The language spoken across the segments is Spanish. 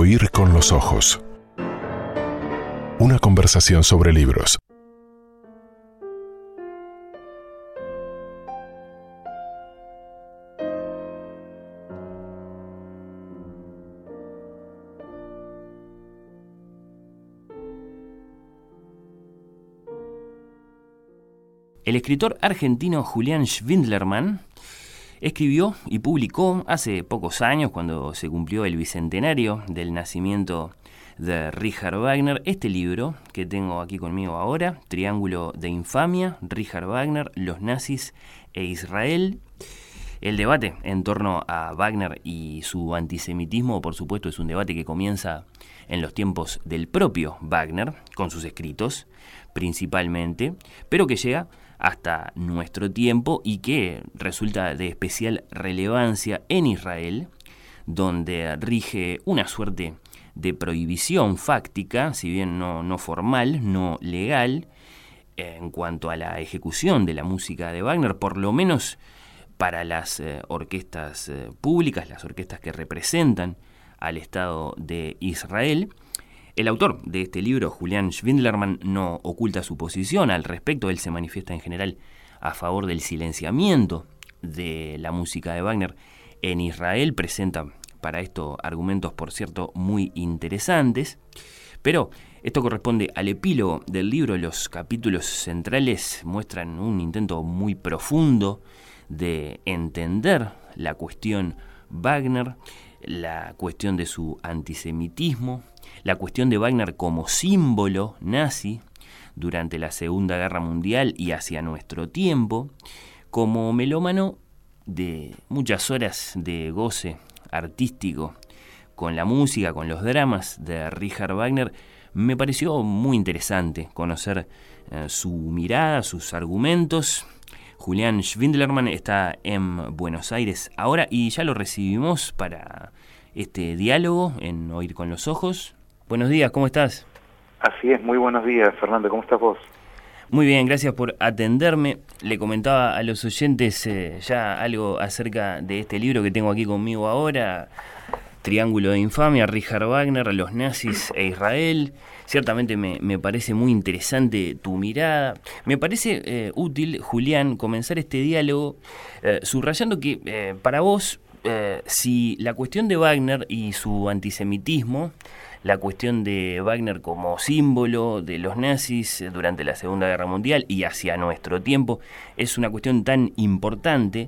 Oír con los ojos. Una conversación sobre libros. El escritor argentino Julián Schwindlerman escribió y publicó hace pocos años, cuando se cumplió el bicentenario del nacimiento de Richard Wagner, este libro que tengo aquí conmigo ahora, Triángulo de Infamia, Richard Wagner, los nazis e Israel. El debate en torno a Wagner y su antisemitismo, por supuesto, es un debate que comienza en los tiempos del propio Wagner, con sus escritos principalmente, pero que llega hasta nuestro tiempo y que resulta de especial relevancia en Israel, donde rige una suerte de prohibición fáctica, si bien no formal, no legal, en cuanto a la ejecución de la música de Wagner, por lo menos para las orquestas públicas, las orquestas que representan al Estado de Israel. El autor de este libro, Julián Schwindlerman, no oculta su posición al respecto. Él se manifiesta en general a favor del silenciamiento de la música de Wagner en Israel. Presenta para esto argumentos, por cierto, muy interesantes. Pero esto corresponde al epílogo del libro. Los capítulos centrales muestran un intento muy profundo de entender la cuestión Wagner, la cuestión de su antisemitismo, la cuestión de Wagner como símbolo nazi durante la Segunda Guerra Mundial y hacia nuestro tiempo, como melómano de muchas horas de goce artístico con la música, con los dramas de Richard Wagner. Me pareció muy interesante conocer su mirada, sus argumentos. Julián Schwindlerman está en Buenos Aires ahora y ya lo recibimos para este diálogo en Oír con los Ojos. Buenos días, ¿cómo estás? Así es, muy buenos días, Fernando, ¿cómo estás vos? Muy bien, gracias por atenderme. Le comentaba a los oyentes ya algo acerca de este libro que tengo aquí conmigo ahora, Triángulo de Infamia, Richard Wagner, los nazis e Israel. Ciertamente me parece muy interesante tu mirada. Me parece útil, Julián, comenzar este diálogo subrayando que para vos, si la cuestión de Wagner y su antisemitismo, la cuestión de Wagner como símbolo de los nazis durante la Segunda Guerra Mundial y hacia nuestro tiempo, es una cuestión tan importante,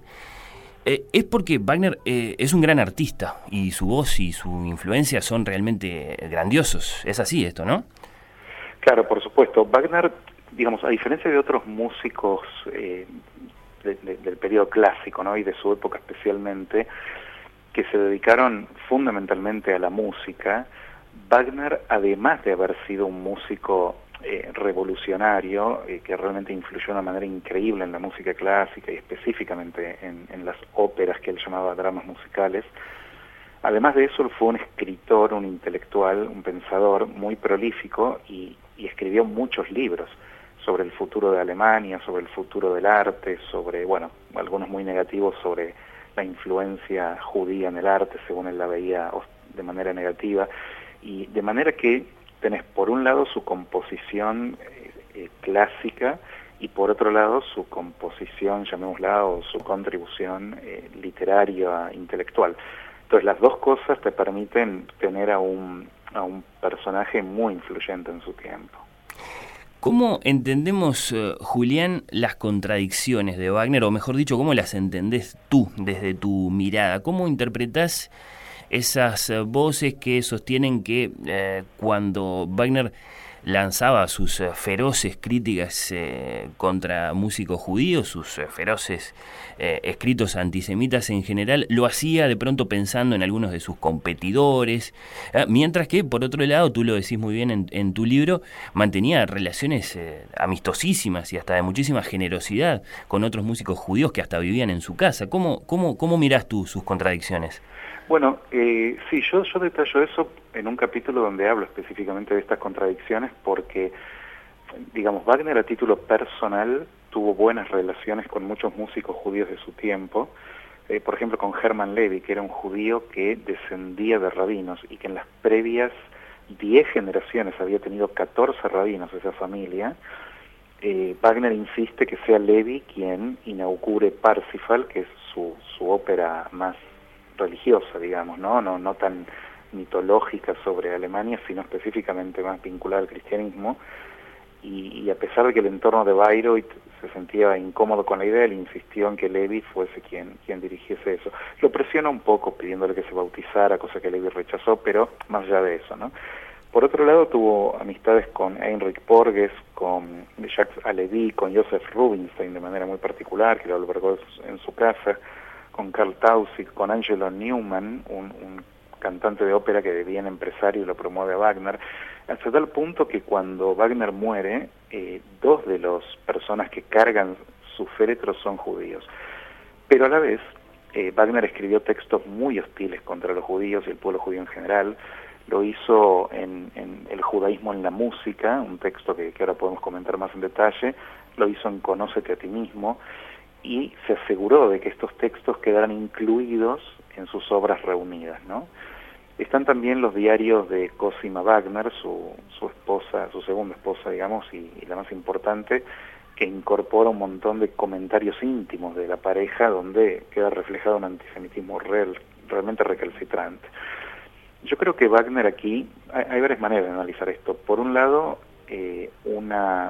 es porque Wagner es un gran artista y su voz y su influencia son realmente grandiosos. Es así esto, ¿no? Claro, por supuesto. Wagner, digamos, a diferencia de otros músicos del periodo clásico, ¿no?, y de su época especialmente, que se dedicaron fundamentalmente a la música, Wagner, además de haber sido un músico revolucionario, que realmente influyó de una manera increíble en la música clásica y específicamente en las óperas que él llamaba dramas musicales, además de eso él fue un escritor, un intelectual, un pensador muy prolífico y escribió muchos libros sobre el futuro de Alemania, sobre el futuro del arte, sobre, bueno, algunos muy negativos sobre la influencia judía en el arte, según él la veía de manera negativa. Y de manera que tenés por un lado su composición clásica y por otro lado su composición, llamémosla, o su contribución literaria, intelectual. Entonces las dos cosas te permiten tener a un personaje muy influyente en su tiempo. ¿Cómo entendemos, Julián, las contradicciones de Wagner, o mejor dicho, cómo las entendés tú desde tu mirada? ¿Cómo interpretás esas voces que sostienen que cuando Wagner lanzaba sus feroces críticas contra músicos judíos, sus feroces escritos antisemitas en general, lo hacía de pronto pensando en algunos de sus competidores, mientras que, por otro lado, tú lo decís muy bien en tu libro, mantenía relaciones amistosísimas y hasta de muchísima generosidad con otros músicos judíos que hasta vivían en su casa? ¿Cómo mirás tú sus contradicciones? Bueno, sí, yo detallo eso en un capítulo donde hablo específicamente de estas contradicciones porque, digamos, Wagner a título personal tuvo buenas relaciones con muchos músicos judíos de su tiempo, por ejemplo con Hermann Levy, que era un judío que descendía de rabinos y que en las previas 10 generaciones había tenido 14 rabinos esa familia. Wagner insiste que sea Levy quien inaugure Parsifal, que es su ópera más religiosa, digamos, no tan mitológica sobre Alemania, sino específicamente más vinculada al cristianismo. Y a pesar de que el entorno de Bayreuth se sentía incómodo con la idea, él insistió en que Levy fuese quien dirigiese eso. Lo presiona un poco pidiéndole que se bautizara, cosa que Levy rechazó, pero más allá de eso, ¿no? Por otro lado, tuvo amistades con Heinrich Porges, con Jacques Halévy, con Joseph Rubinstein de manera muy particular, que lo albergó en su casa, con Karl Tausig, con Angelo Neumann, un cantante de ópera que de bien empresario lo promueve a Wagner, hasta tal punto que cuando Wagner muere, 2 de las personas que cargan su féretro son judíos. Pero a la vez, Wagner escribió textos muy hostiles contra los judíos y el pueblo judío en general. Lo hizo en El judaísmo en la música, un texto que ahora podemos comentar más en detalle. Lo hizo en Conócete a ti mismo, y se aseguró de que estos textos quedaran incluidos en sus obras reunidas, ¿no? Están también los diarios de Cosima Wagner, su esposa, su segunda esposa, digamos, y la más importante, que incorpora un montón de comentarios íntimos de la pareja donde queda reflejado un antisemitismo realmente recalcitrante. Yo creo que Wagner aquí, hay varias maneras de analizar esto. Por un lado, una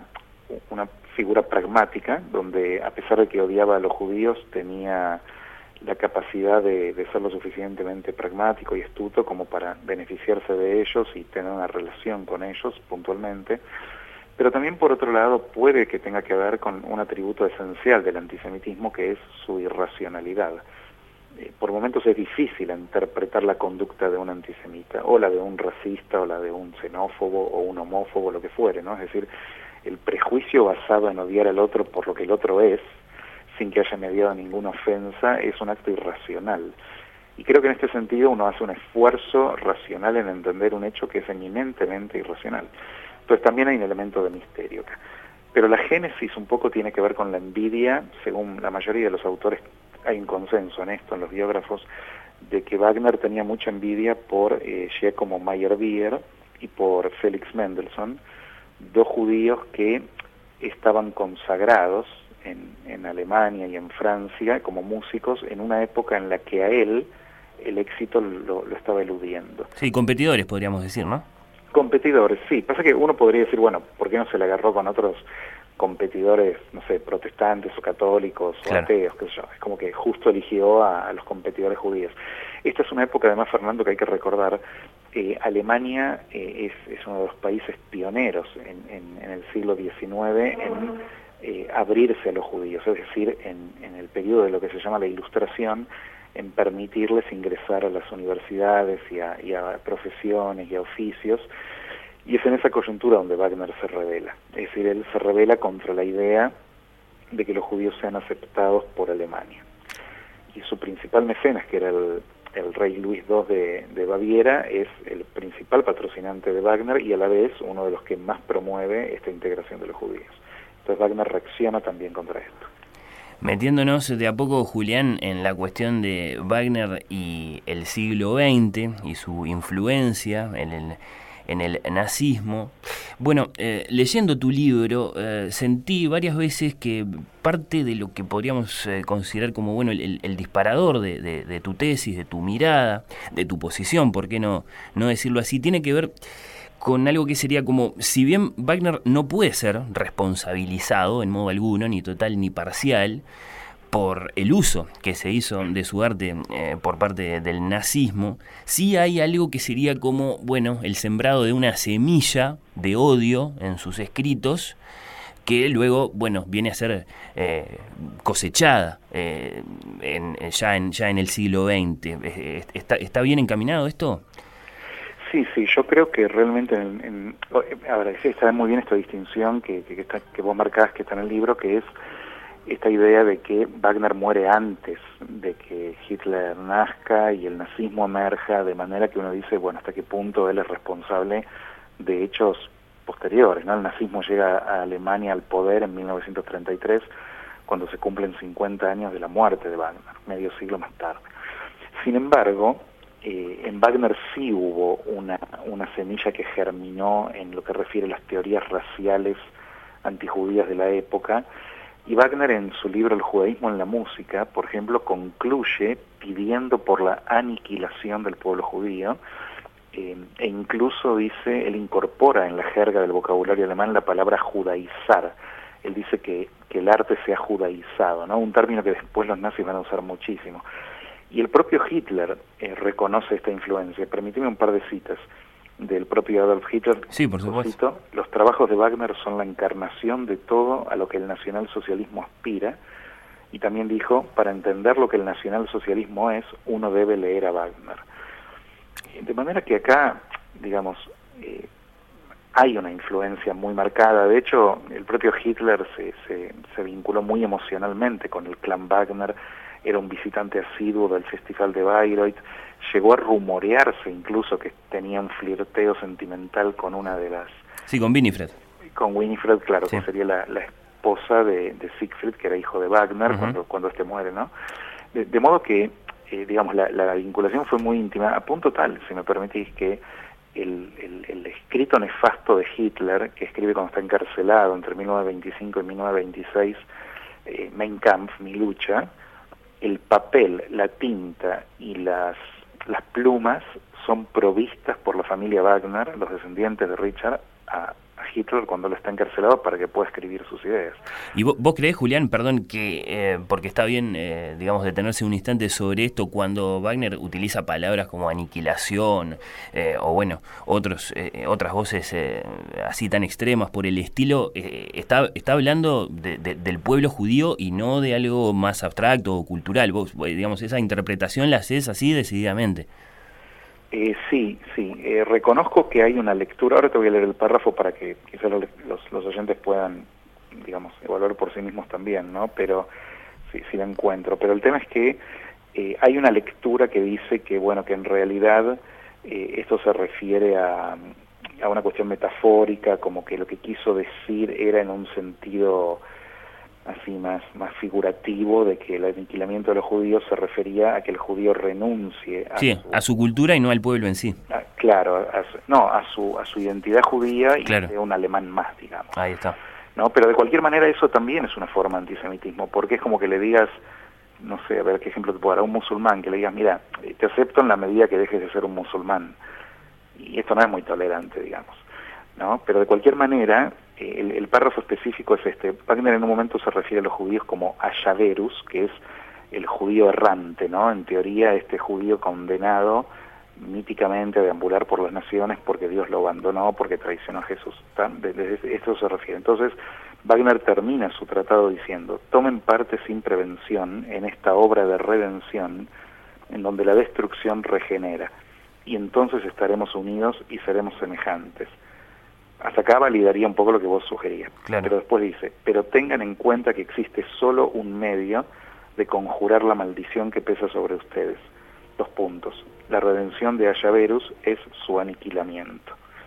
figura pragmática, donde a pesar de que odiaba a los judíos, tenía la capacidad de ser lo suficientemente pragmático y astuto como para beneficiarse de ellos y tener una relación con ellos puntualmente. Pero también, por otro lado, puede que tenga que ver con un atributo esencial del antisemitismo, que es su irracionalidad. Por momentos es difícil interpretar la conducta de un antisemita, o la de un racista, o la de un xenófobo, o un homófobo, lo que fuere, ¿no? Es decir, el prejuicio basado en odiar al otro por lo que el otro es, sin que haya mediado ninguna ofensa, es un acto irracional. Y creo que en este sentido uno hace un esfuerzo racional en entender un hecho que es eminentemente irracional. Entonces también hay un elemento de misterio acá. Pero la génesis un poco tiene que ver con la envidia. Según la mayoría de los autores, hay un consenso en esto, en los biógrafos, de que Wagner tenía mucha envidia por Giacomo Meyerbeer y por Felix Mendelssohn, 2 judíos que estaban consagrados en Alemania y en Francia como músicos en una época en la que a él el éxito lo estaba eludiendo. Sí, competidores podríamos decir, ¿no? Competidores, sí. Pasa que uno podría decir, bueno, ¿por qué no se le agarró con otros competidores, no sé, protestantes o católicos o claro, ateos, qué sé yo? Es como que justo eligió a los competidores judíos. Esta es una época, además, Fernando, que hay que recordar. Alemania es uno de los países pioneros en el siglo XIX en abrirse a los judíos, es decir, en el periodo de lo que se llama la Ilustración, en permitirles ingresar a las universidades y a profesiones y a oficios, y es en esa coyuntura donde Wagner se revela. Es decir, él se revela contra la idea de que los judíos sean aceptados por Alemania. Y su principal mecenas, que era el rey Luis II de Baviera, es el principal patrocinante de Wagner y a la vez uno de los que más promueve esta integración de los judíos. Entonces Wagner reacciona también contra esto. Metiéndonos de a poco, Julián, en la cuestión de Wagner y el siglo XX y su influencia en el nazismo. Bueno, leyendo tu libro, sentí varias veces que parte de lo que podríamos considerar como bueno el disparador de tu tesis, de tu mirada, de tu posición, ¿por qué no decirlo así?, tiene que ver con algo que sería como, si bien Wagner no puede ser responsabilizado en modo alguno, ni total ni parcial, por el uso que se hizo de su arte por parte del nazismo, sí hay algo que sería como, bueno, el sembrado de una semilla de odio en sus escritos, que luego, bueno, viene a ser cosechada ya en el siglo XX. ¿Está bien encaminado esto? Sí, yo creo que realmente, ahora está muy bien esta distinción que vos marcás, que está en el libro, que es esta idea de que Wagner muere antes de que Hitler nazca y el nazismo emerja, de manera que uno dice, bueno, hasta qué punto él es responsable de hechos posteriores, ¿no? El nazismo llega a Alemania al poder en 1933, cuando se cumplen 50 años de la muerte de Wagner, medio siglo más tarde. Sin embargo, en Wagner sí hubo una semilla que germinó en lo que refiere a las teorías raciales antijudías de la época, y Wagner en su libro El judaísmo en la música, por ejemplo, concluye pidiendo por la aniquilación del pueblo judío, e incluso dice, él incorpora en la jerga del vocabulario alemán la palabra judaizar. Él dice que el arte sea judaizado, ¿no? Un término que después los nazis van a usar muchísimo. Y el propio Hitler reconoce esta influencia. Permíteme un par de citas del propio Adolf Hitler. Sí, por supuesto. Los trabajos de Wagner son la encarnación de todo a lo que el nacionalsocialismo aspira. Y también dijo, para entender lo que el nacionalsocialismo es, uno debe leer a Wagner. De manera que acá, digamos, hay una influencia muy marcada. De hecho, el propio Hitler se vinculó muy emocionalmente con el clan Wagner. Era un visitante asiduo del Festival de Bayreuth. Llegó a rumorearse incluso que tenía un flirteo sentimental con una de las... Sí, con Winifred. Con Winifred, claro, sí, que sería la esposa de Siegfried, que era hijo de Wagner, cuando este muere, ¿no? De modo que, digamos, la vinculación fue muy íntima, a punto tal, si me permitís, que el escrito nefasto de Hitler, que escribe cuando está encarcelado entre 1925 y 1926, Mein Kampf, mi lucha, el papel, la tinta y las plumas son provistas por la familia Wagner, los descendientes de Richard, a Hitler cuando él está encarcelado para que pueda escribir sus ideas. ¿Y vos creés, Julián, perdón, que porque está bien, digamos, detenerse un instante sobre esto, cuando Wagner utiliza palabras como aniquilación, o bueno, otras voces así tan extremas por el estilo, está hablando del pueblo judío y no de algo más abstracto o cultural? Vos, digamos, esa interpretación la haces así decididamente. Sí, reconozco que hay una lectura, ahora te voy a leer el párrafo para que quizás los oyentes puedan, digamos, evaluar por sí mismos también, ¿no? Pero sí la encuentro. Pero el tema es que hay una lectura que dice que, bueno, que en realidad esto se refiere a una cuestión metafórica, como que lo que quiso decir era en un sentido así más figurativo, de que el aniquilamiento de los judíos se refería a que el judío renuncie a su cultura y no al pueblo en sí. Claro, a su identidad judía y claro, de un alemán más, digamos. Ahí está. ¿No? Pero de cualquier manera eso también es una forma de antisemitismo, porque es como que le digas, no sé, a ver qué ejemplo te puedo dar, a un musulmán, que le digas, mira, te acepto en la medida que dejes de ser un musulmán. Y esto no es muy tolerante, digamos, ¿no? Pero de cualquier manera, el párrafo específico es este. Wagner en un momento se refiere a los judíos como Ayaverus, que es el judío errante, ¿no? En teoría, este judío condenado míticamente a deambular por las naciones porque Dios lo abandonó, porque traicionó a Jesús. Desde esto se refiere. Entonces, Wagner termina su tratado diciendo, tomen parte sin prevención en esta obra de redención, en donde la destrucción regenera, y entonces estaremos unidos y seremos semejantes. Hasta acá validaría un poco lo que vos sugerías. Claro. Pero después dice, pero tengan en cuenta que existe solo un medio de conjurar la maldición que pesa sobre ustedes. 2 puntos. La redención de Ayaverus es su aniquilamiento.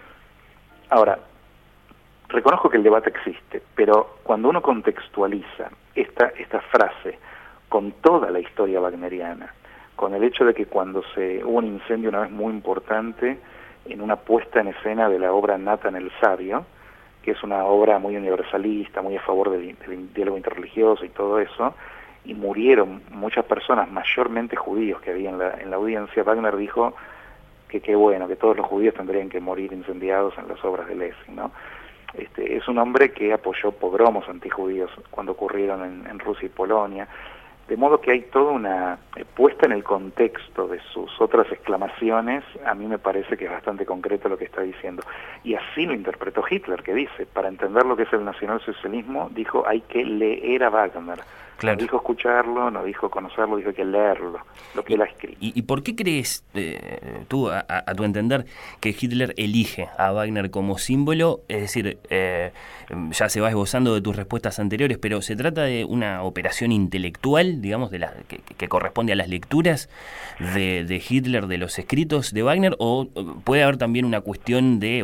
Ahora, reconozco que el debate existe, pero cuando uno contextualiza esta frase con toda la historia wagneriana, con el hecho de que cuando hubo un incendio una vez muy importante en una puesta en escena de la obra Nathan el Sabio, que es una obra muy universalista, muy a favor del diálogo interreligioso y todo eso, y murieron muchas personas, mayormente judíos que había en la audiencia, Wagner dijo que qué bueno, que todos los judíos tendrían que morir incendiados en las obras de Lessing, ¿no? Es un hombre que apoyó pogromos antijudíos cuando ocurrieron en Rusia y Polonia, de modo que hay toda una puesta en el contexto de sus otras exclamaciones. A mí me parece que es bastante concreto lo que está diciendo. Y así lo interpretó Hitler, que dice, para entender lo que es el nacionalsocialismo, dijo, hay que leer a Wagner. Claro. No dijo escucharlo, no dijo conocerlo, dijo que leerlo, lo que él ha escrito. ¿Y por qué crees, tú, a tu entender, que Hitler elige a Wagner como símbolo? Es decir, ya se va esbozando de tus respuestas anteriores, pero ¿se trata de una operación intelectual, digamos, que corresponde a las lecturas de Hitler, de los escritos de Wagner, o puede haber también una cuestión de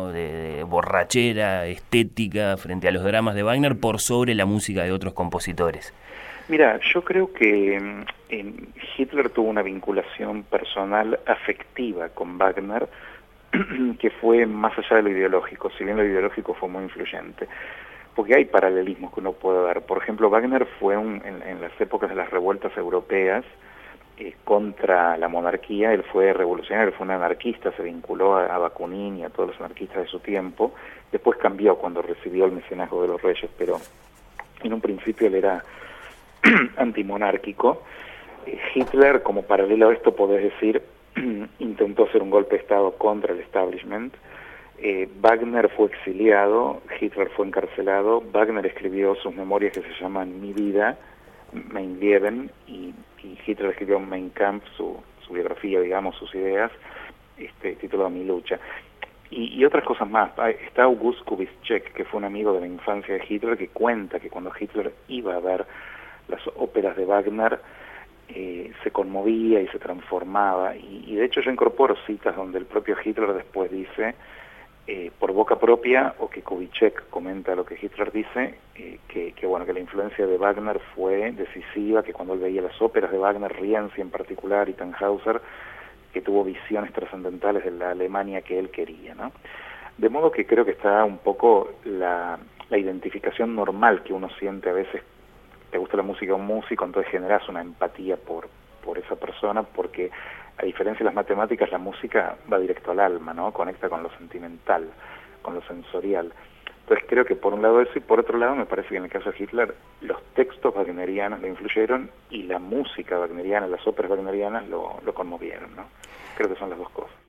borrachera, estética, frente a los dramas de Wagner, por sobre la música de otros compositores? Mira, yo creo que Hitler tuvo una vinculación personal afectiva con Wagner que fue más allá de lo ideológico, si bien lo ideológico fue muy influyente, porque hay paralelismos que uno puede ver. Por ejemplo, Wagner fue en las épocas de las revueltas europeas contra la monarquía, él fue revolucionario, fue un anarquista, se vinculó a Bakunin y a todos los anarquistas de su tiempo. Después cambió cuando recibió el mecenazgo de los reyes, pero en un principio él era antimonárquico. Hitler, como paralelo a esto, podés decir, intentó hacer un golpe de Estado contra el establishment. Wagner fue exiliado, Hitler fue encarcelado. Wagner escribió sus memorias que se llaman Mi vida, Mein Leben, y Hitler escribió Mein Kampf, su biografía, digamos, sus ideas, titulado Mi lucha. Y otras cosas más. Está August Kubitschek, que fue un amigo de la infancia de Hitler, que cuenta que cuando Hitler iba a ver las óperas de Wagner, se conmovía y se transformaba, y de hecho yo incorporo citas donde el propio Hitler después dice, por boca propia, o que Kubitschek comenta lo que Hitler dice, que la influencia de Wagner fue decisiva, que cuando él veía las óperas de Wagner, Rienzi en particular y Tannhäuser, que tuvo visiones trascendentales de la Alemania que él quería, ¿no? De modo que creo que está un poco la identificación normal que uno siente a veces. Te gusta la música de un músico, entonces generas una empatía por esa persona, porque a diferencia de las matemáticas, la música va directo al alma, ¿no? Conecta con lo sentimental, con lo sensorial. Entonces creo que por un lado eso, y por otro lado me parece que en el caso de Hitler, los textos wagnerianos lo influyeron y la música wagneriana, las óperas wagnerianas lo conmovieron, ¿no? Creo que son las dos cosas.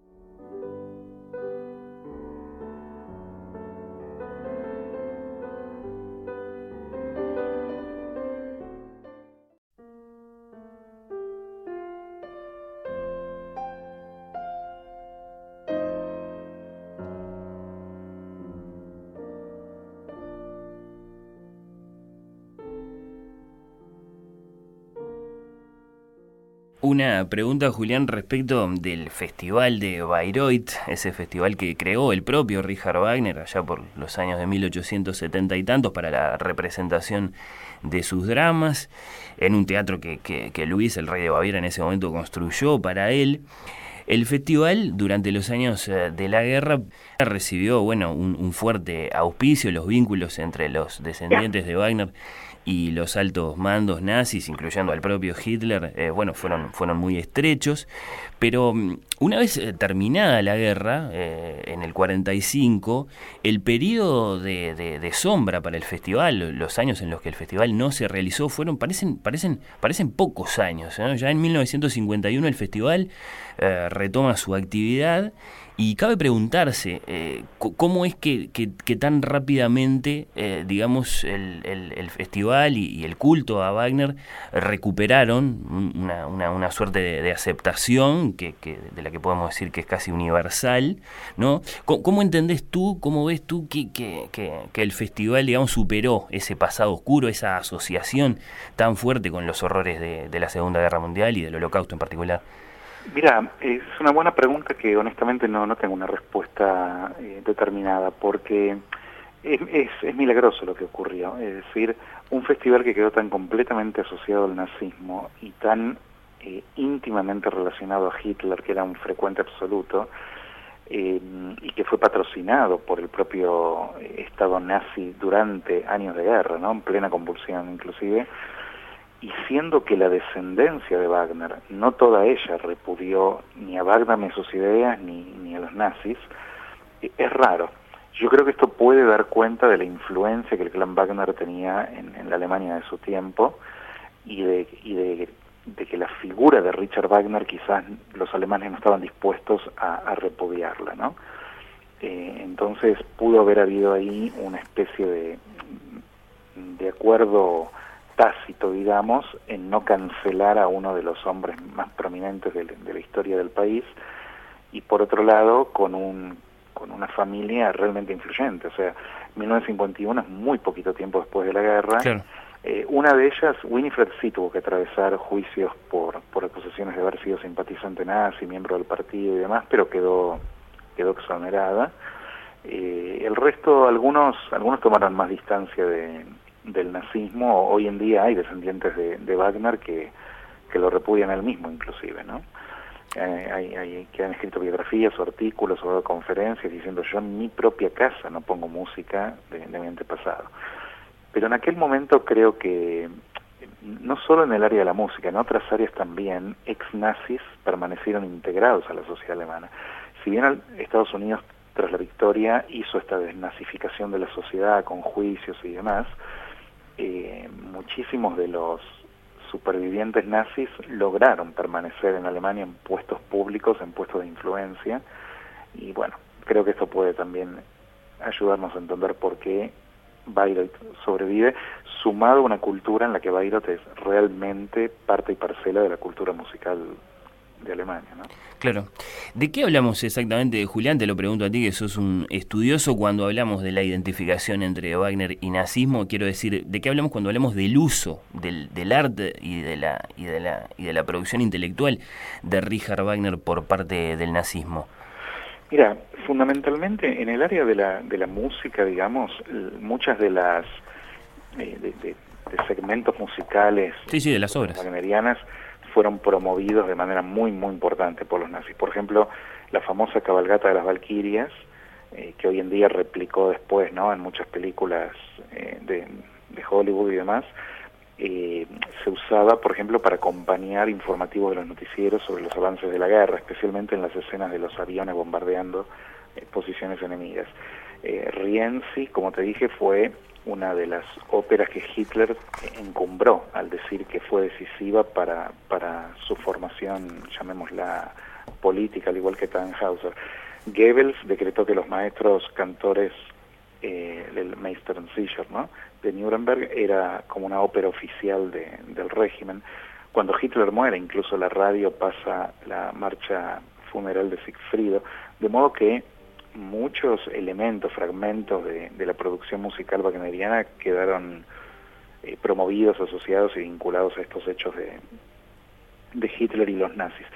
Una pregunta, Julián, respecto del Festival de Bayreuth, ese festival que creó el propio Richard Wagner allá por los años de 1870 y tantos para la representación de sus dramas, en un teatro que Luis, el rey de Baviera, en ese momento construyó para él. El festival, durante los años de la guerra, recibió un fuerte auspicio. Los vínculos entre los descendientes de Wagner y los altos mandos nazis, incluyendo al propio Hitler, fueron muy estrechos. Pero una vez terminada la guerra, en el 45, el periodo de sombra para el festival, los años en los que el festival no se realizó, parecen pocos años, ¿no? Ya en 1951 el festival retoma su actividad, y cabe preguntarse cómo es que tan rápidamente, el festival y el culto a Wagner recuperaron una suerte de aceptación de la que podemos decir que es casi universal, ¿no? ¿Cómo entendés tú, cómo ves tú que el festival, digamos, superó ese pasado oscuro, esa asociación tan fuerte con los horrores de la Segunda Guerra Mundial y del Holocausto en particular? Mira, es una buena pregunta que honestamente no tengo una respuesta determinada, porque es milagroso lo que ocurrió. Es decir, un festival que quedó tan completamente asociado al nazismo y tan íntimamente relacionado a Hitler, que era un frecuente absoluto, y que fue patrocinado por el propio Estado nazi durante años de guerra, ¿no? En plena convulsión inclusive. Y siendo que la descendencia de Wagner, no toda ella repudió ni a Wagner ni a sus ideas ni a los nazis, es raro. Yo creo que esto puede dar cuenta de la influencia que el clan Wagner tenía en la Alemania de su tiempo, y de que la figura de Richard Wagner quizás los alemanes no estaban dispuestos a repudiarla, ¿no? Entonces pudo haber habido ahí una especie de acuerdo tácito, digamos, en no cancelar a uno de los hombres más prominentes de la historia del país, y por otro lado con una familia realmente influyente. O sea, 1951 es muy poquito tiempo después de la guerra. Claro. Una de ellas, Winifred, sí tuvo que atravesar juicios por acusaciones de haber sido simpatizante nazi, miembro del partido y demás, pero quedó exonerada. El resto, algunos tomaron más distancia del nazismo. Hoy en día hay descendientes de Wagner que lo repudian él mismo, inclusive, ¿no? Hay que han escrito biografías o artículos o conferencias diciendo: yo en mi propia casa no pongo música de mi antepasado. Pero en aquel momento creo que, no solo en el área de la música, en otras áreas también, ex-nazis permanecieron integrados a la sociedad alemana. Si bien Estados Unidos, tras la victoria, hizo esta desnazificación de la sociedad con juicios y demás, muchísimos de los supervivientes nazis lograron permanecer en Alemania en puestos públicos, en puestos de influencia, y bueno, creo que esto puede también ayudarnos a entender por qué Bayreuth sobrevive, sumado a una cultura en la que Bayreuth es realmente parte y parcela de la cultura musical de Alemania, ¿no? Claro. ¿De qué hablamos exactamente, Julián? Te lo pregunto a ti, que sos un estudioso, cuando hablamos de la identificación entre Wagner y nazismo. Quiero decir, ¿de qué hablamos cuando hablamos del uso del arte y de la producción intelectual de Richard Wagner por parte del nazismo? Mira, fundamentalmente en el área de la música, digamos, muchas de las de segmentos musicales, sí, de las obras wagnerianas, fueron promovidos de manera muy muy importante por los nazis. Por ejemplo, la famosa cabalgata de las Valquirias, que hoy en día replicó después, ¿no?, en muchas películas de Hollywood y demás, se usaba, por ejemplo, para acompañar informativos de los noticieros sobre los avances de la guerra, especialmente en las escenas de los aviones bombardeando posiciones enemigas. Rienzi, como te dije, fue una de las óperas que Hitler encumbró al decir que fue decisiva para su formación, llamémosla política, al igual que Tannhäuser. Goebbels decretó que los maestros cantores del Meistersinger, ¿no?, de Nuremberg, era como una ópera oficial del régimen. Cuando Hitler muere, incluso la radio pasa la marcha funeral de Sigfrido, de modo que muchos elementos, fragmentos de la producción musical wagneriana quedaron promovidos, asociados y vinculados a estos hechos de Hitler y los nazis.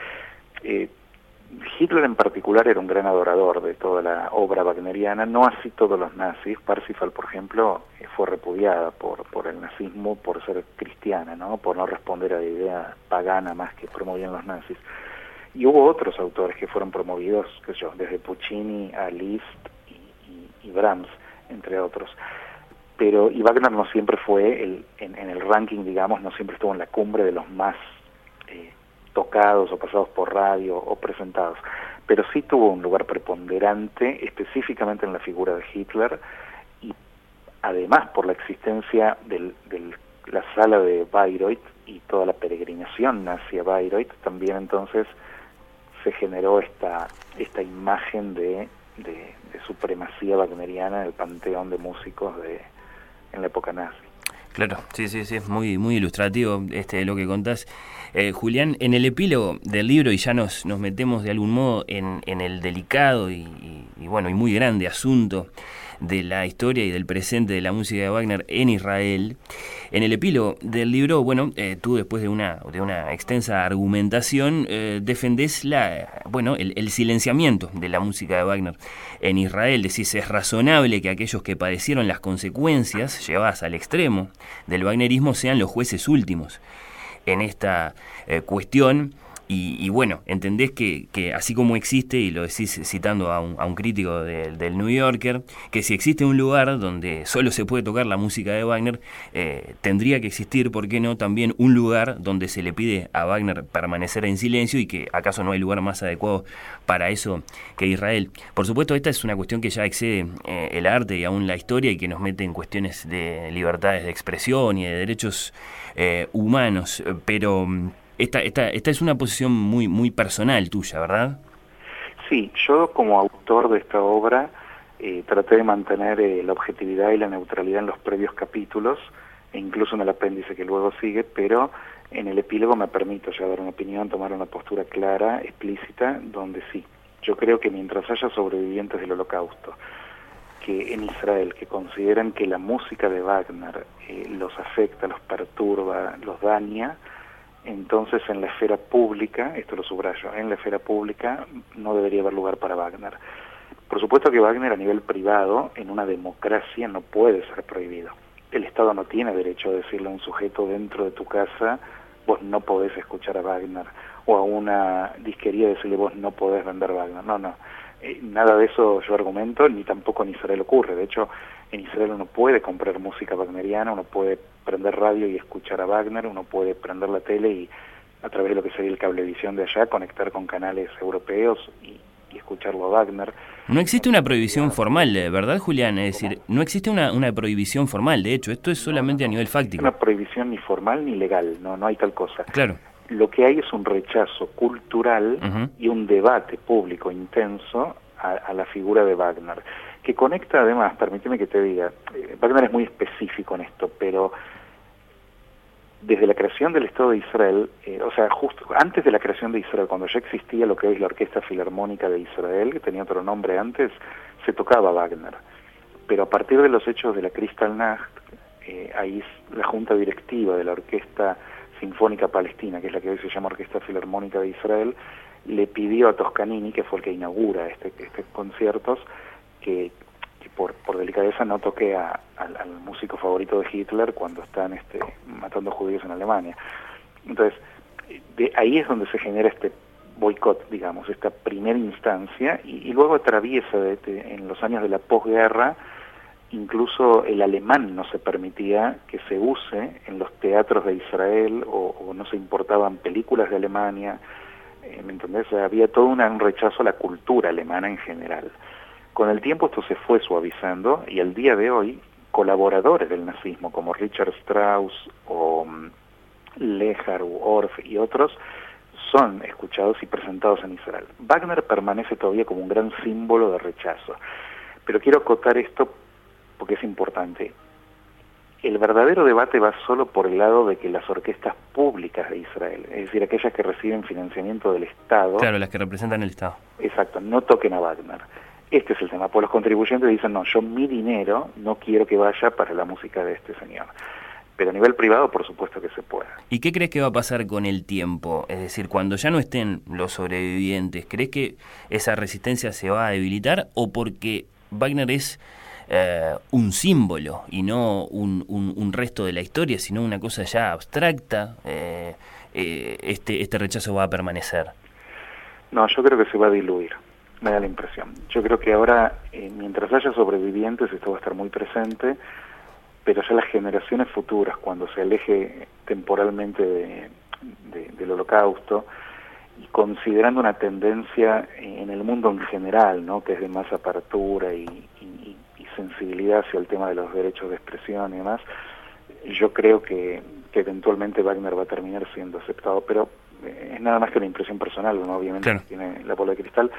Hitler en particular era un gran adorador de toda la obra wagneriana, no así todos los nazis. Parsifal, por ejemplo, fue repudiada por el nazismo por ser cristiana, ¿no?, por no responder a la idea pagana más que promovían los nazis. Y hubo otros autores que fueron promovidos, qué sé yo, desde Puccini a Liszt y Brahms, entre otros. Pero y Wagner no siempre fue, en el ranking, digamos, no siempre estuvo en la cumbre de los más tocados o pasados por radio o presentados, pero sí tuvo un lugar preponderante, específicamente en la figura de Hitler, y además por la existencia de la sala de Bayreuth y toda la peregrinación hacia Bayreuth, también entonces se generó esta imagen de supremacía wagneriana en el panteón de músicos en la época nazi. Claro, sí, es muy ilustrativo lo que contás. Julián, en el epílogo del libro, y ya nos metemos de algún modo en el delicado y muy grande asunto de la historia y del presente de la música de Wagner en Israel. En el epílogo del libro, tú, después de una extensa argumentación, defendés el silenciamiento de la música de Wagner en Israel. Decís: es razonable que aquellos que padecieron las consecuencias llevadas al extremo del wagnerismo sean los jueces últimos en esta cuestión. Y entendés que así como existe, y lo decís citando a un crítico del New Yorker, que si existe un lugar donde solo se puede tocar la música de Wagner, tendría que existir, ¿por qué no?, también un lugar donde se le pide a Wagner permanecer en silencio, y que acaso no hay lugar más adecuado para eso que Israel. Por supuesto, esta es una cuestión que ya excede el arte y aún la historia, y que nos mete en cuestiones de libertades de expresión y de derechos humanos, pero Esta es una posición muy personal tuya, ¿verdad? Sí, yo como autor de esta obra traté de mantener la objetividad y la neutralidad en los previos capítulos, e incluso en el apéndice que luego sigue, pero en el epílogo me permito ya dar una opinión, tomar una postura clara, explícita, donde sí. Yo creo que mientras haya sobrevivientes del Holocausto, que en Israel, que consideran que la música de Wagner los afecta, los perturba, los daña, entonces en la esfera pública, esto lo subrayo, en la esfera pública no debería haber lugar para Wagner. Por supuesto que Wagner a nivel privado, en una democracia, no puede ser prohibido. El Estado no tiene derecho a decirle a un sujeto dentro de tu casa, vos no podés escuchar a Wagner, o a una disquería decirle vos no podés vender Wagner. No. Nada de eso yo argumento, ni tampoco en Israel ocurre. De hecho, en Israel uno puede comprar música wagneriana, uno puede prender radio y escuchar a Wagner, uno puede prender la tele y a través de lo que sería el cablevisión de allá, conectar con canales europeos y escucharlo a Wagner. No existe una prohibición formal, ¿verdad, Julián? Es decir, no existe una prohibición formal, de hecho, esto es solamente a nivel fáctico. No existe una prohibición ni formal ni legal, no hay tal cosa. Claro. Lo que hay es un rechazo cultural y un debate público intenso a la figura de Wagner, que conecta además, permíteme que te diga, Wagner es muy específico en esto, pero desde la creación del Estado de Israel, o sea, justo antes de la creación de Israel, cuando ya existía lo que es la Orquesta Filarmónica de Israel, que tenía otro nombre antes, se tocaba Wagner. Pero a partir de los hechos de la Kristallnacht, ahí la junta directiva de la Orquesta Sinfónica Palestina, que es la que hoy se llama Orquesta Filarmónica de Israel, le pidió a Toscanini, que fue el que inaugura estos conciertos, que por delicadeza no toque al músico favorito de Hitler cuando están matando judíos en Alemania. Entonces, ahí es donde se genera este boicot, digamos, esta primera instancia, y luego atraviesa en los años de la posguerra. Incluso el alemán no se permitía que se use en los teatros de Israel, o no se importaban películas de Alemania, ¿me entendés? O sea, había todo un rechazo a la cultura alemana en general. Con el tiempo esto se fue suavizando, y al día de hoy, colaboradores del nazismo como Richard Strauss o Lehar u Orff y otros, son escuchados y presentados en Israel. Wagner permanece todavía como un gran símbolo de rechazo. Pero quiero acotar esto porque es importante. El verdadero debate va solo por el lado de que las orquestas públicas de Israel, es decir, aquellas que reciben financiamiento del Estado... Claro, las que representan el Estado. Exacto, no toquen a Wagner. Este es el tema, pues los contribuyentes dicen, no, yo mi dinero no quiero que vaya para la música de este señor. Pero a nivel privado, por supuesto que se puede. ¿Y qué crees que va a pasar con el tiempo? Es decir, cuando ya no estén los sobrevivientes, ¿crees que esa resistencia se va a debilitar, o porque Wagner es un símbolo y no un resto de la historia, sino una cosa ya abstracta, este rechazo va a permanecer? No, yo creo que se va a diluir, me da la impresión. Yo creo que ahora, mientras haya sobrevivientes, esto va a estar muy presente, pero ya las generaciones futuras, cuando se aleje temporalmente del Holocausto, y considerando una tendencia en el mundo en general, ¿no?, que es de más apertura y sensibilidad hacia el tema de los derechos de expresión y demás, yo creo que eventualmente Wagner va a terminar siendo aceptado, pero es nada más que una impresión personal, ¿no? Obviamente claro. Tiene la bola de cristal.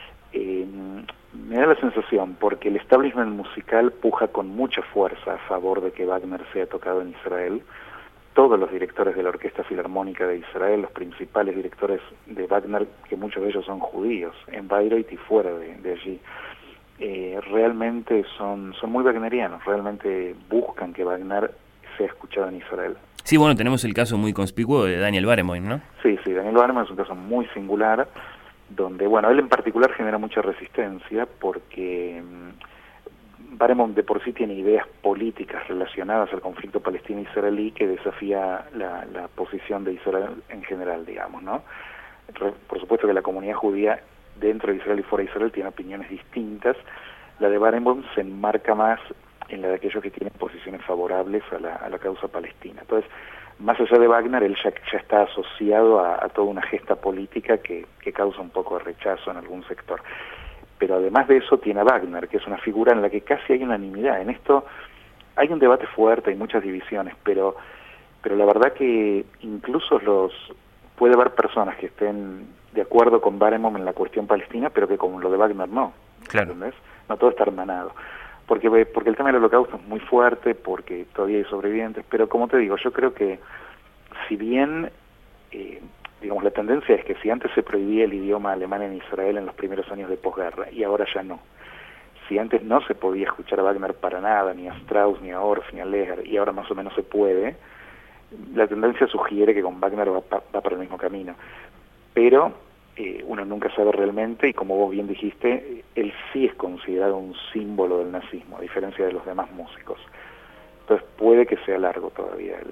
Me da la sensación, porque el establishment musical puja con mucha fuerza a favor de que Wagner sea tocado en Israel. Todos los directores de la Orquesta Filarmónica de Israel, los principales directores de Wagner, que muchos de ellos son judíos, en Bayreuth y fuera de allí, realmente son muy wagnerianos, realmente buscan que Wagner sea escuchado en Israel. Sí, bueno, tenemos el caso muy conspicuo de Daniel Barenboim, ¿no? Sí, Daniel Barenboim es un caso muy singular, donde, bueno, él en particular genera mucha resistencia, porque Barenboim de por sí tiene ideas políticas relacionadas al conflicto palestino-israelí que desafía la posición de Israel en general, digamos, ¿no? Por supuesto que la comunidad judía dentro de Israel y fuera de Israel tiene opiniones distintas. La de Barenboim se enmarca más en la de aquellos que tienen posiciones favorables a la causa palestina. Entonces, más allá de Wagner, él ya está asociado a toda una gesta política que causa un poco de rechazo en algún sector. Pero además de eso tiene a Wagner, que es una figura en la que casi hay unanimidad. En esto hay un debate fuerte, hay muchas divisiones, pero la verdad que incluso puede haber personas que estén de acuerdo con Barenboim en la cuestión palestina, pero que con lo de Wagner no. Claro. ¿Entendés? No todo está hermanado. porque el tema del holocausto es muy fuerte, porque todavía hay sobrevivientes, pero como te digo, yo creo que si bien, digamos, la tendencia es que si antes se prohibía el idioma alemán en Israel en los primeros años de posguerra, y ahora ya no, si antes no se podía escuchar a Wagner para nada, ni a Strauss, ni a Orff, ni a Leher, y ahora más o menos se puede, la tendencia sugiere que con Wagner va para el mismo camino. Pero uno nunca sabe realmente, y como vos bien dijiste, él sí es considerado un símbolo del nazismo, a diferencia de los demás músicos. Entonces puede que sea largo todavía el...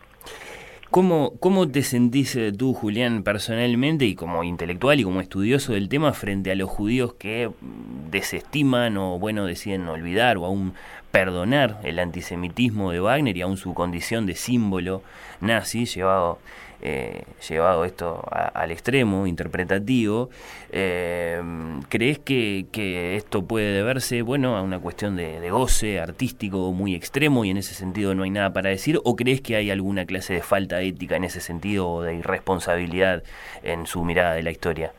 ¿Cómo te sentís tú, Julián, personalmente y como intelectual y como estudioso del tema frente a los judíos que desestiman o, bueno, deciden olvidar o aún perdonar el antisemitismo de Wagner y aún su condición de símbolo nazi llevado esto al extremo interpretativo? ¿Crees que esto puede deberse, bueno, a una cuestión de goce artístico muy extremo y en ese sentido no hay nada para decir? ¿O crees que hay alguna clase de falta ética en ese sentido o de irresponsabilidad en su mirada de la historia?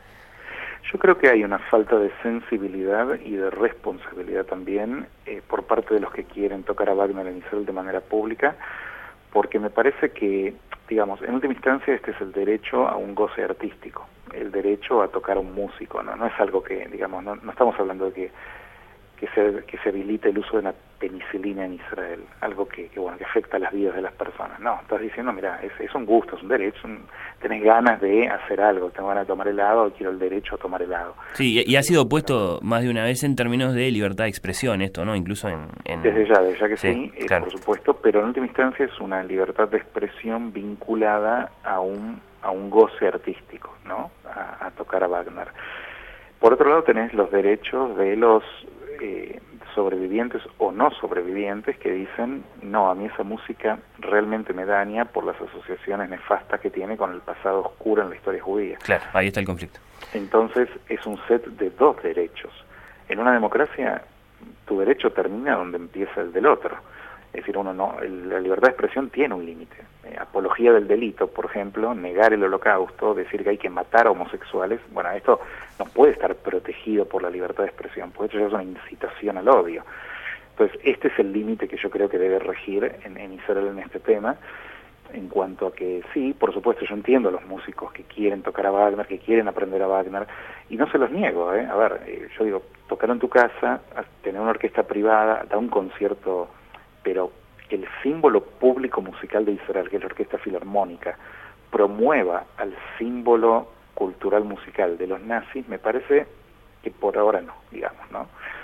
Yo creo que hay una falta de sensibilidad y de responsabilidad también por parte de los que quieren tocar a Wagner en Israel de manera pública, porque me parece que, digamos, en última instancia este es el derecho a un goce artístico, el derecho a tocar a un músico, no es algo que, digamos, no estamos hablando de que se habilite el uso de una penicilina en Israel, algo que afecta a las vidas de las personas. No, estás diciendo, mira, es un gusto, es un derecho, tenés ganas de hacer algo, tengo ganas de tomar helado, quiero el derecho a tomar helado. Sí, y ha sido puesto más de una vez en términos de libertad de expresión esto, ¿no? Incluso Desde ya que sí, claro. Por supuesto, pero en última instancia es una libertad de expresión vinculada a un goce artístico, ¿no? A tocar a Wagner. Por otro lado tenés los derechos de los sobrevivientes o no sobrevivientes que dicen, no, a mí esa música realmente me daña por las asociaciones nefastas que tiene con el pasado oscuro en la historia judía. Claro, ahí está el conflicto. Entonces es un set de dos derechos. En una democracia tu derecho termina donde empieza el del otro. Es decir, la libertad de expresión tiene un límite. Apología del delito, por ejemplo, negar el holocausto, decir que hay que matar a homosexuales, bueno, esto no puede estar protegido por la libertad de expresión, porque eso ya es una incitación al odio. Entonces, este es el límite que yo creo que debe regir en Israel en este tema, en cuanto a que sí, por supuesto, yo entiendo a los músicos que quieren tocar a Wagner, que quieren aprender a Wagner, y no se los niego, ¿eh? A ver, yo digo, tocar en tu casa, tener una orquesta privada, dar un concierto, pero el símbolo público musical de Israel, que es la Orquesta Filarmónica, promueva al símbolo cultural musical de los nazis, me parece que por ahora no, digamos, ¿no?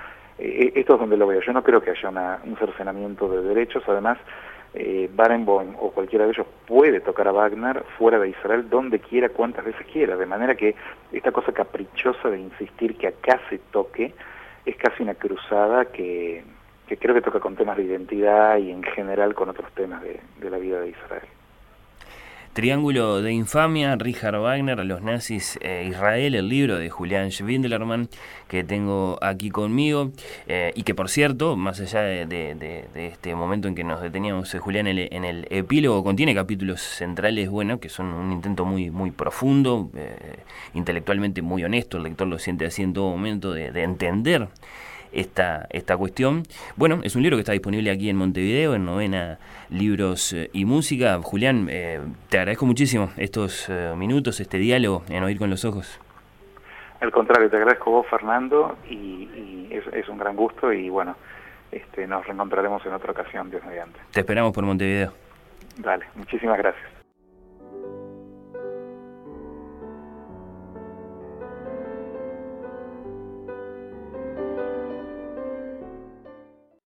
Esto es donde lo veo. Yo no creo que haya un cercenamiento de derechos. Además, Barenboim o cualquiera de ellos puede tocar a Wagner fuera de Israel donde quiera, cuantas veces quiera, de manera que esta cosa caprichosa de insistir que acá se toque es casi una cruzada que creo que toca con temas de identidad y en general con otros temas de la vida de Israel. Triángulo de infamia, Richard Wagner, los nazis, Israel, el libro de Julian Schwindelerman que tengo aquí conmigo y que, por cierto, más allá de este momento en que nos deteníamos, Julián, en el epílogo, contiene capítulos centrales, bueno, que son un intento muy, muy profundo, intelectualmente muy honesto, el lector lo siente así en todo momento, de entender esta cuestión. Bueno, es un libro que está disponible aquí en Montevideo, en Novena Libros y Música. Julián, te agradezco muchísimo estos minutos, este diálogo en Oír con los Ojos. Al contrario, te agradezco vos, Fernando, y es un gran gusto, y bueno, nos reencontraremos en otra ocasión, Dios mediante. Te esperamos por Montevideo. Dale, muchísimas gracias.